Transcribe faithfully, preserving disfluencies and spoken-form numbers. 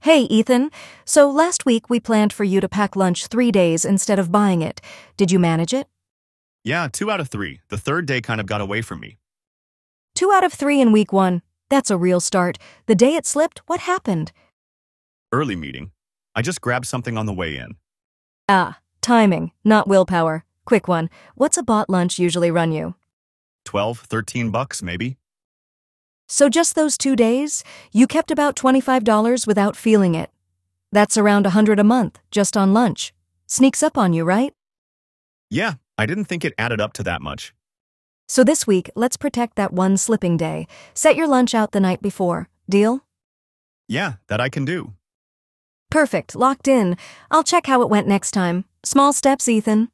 Hey, Ethan. So last week we planned for you to pack lunch three days instead of buying it. Did you manage it? Yeah, two out of three. The third day kind of got away from me. Two out of three in week one. That's a real start. The day it slipped, what happened? Early meeting. I just grabbed something on the way in. Ah, timing, not willpower. Quick one. What's a bought lunch usually run you? Twelve, thirteen bucks, maybe? So just those two days, you kept about twenty-five dollars without feeling it. That's around a hundred a month, just on lunch. Sneaks up on you, right? Yeah, I didn't think it added up to that much. So this week, let's protect that one slipping day. Set your lunch out the night before. Deal? Yeah, that I can do. Perfect, locked in. I'll check how it went next time. Small steps, Ethan.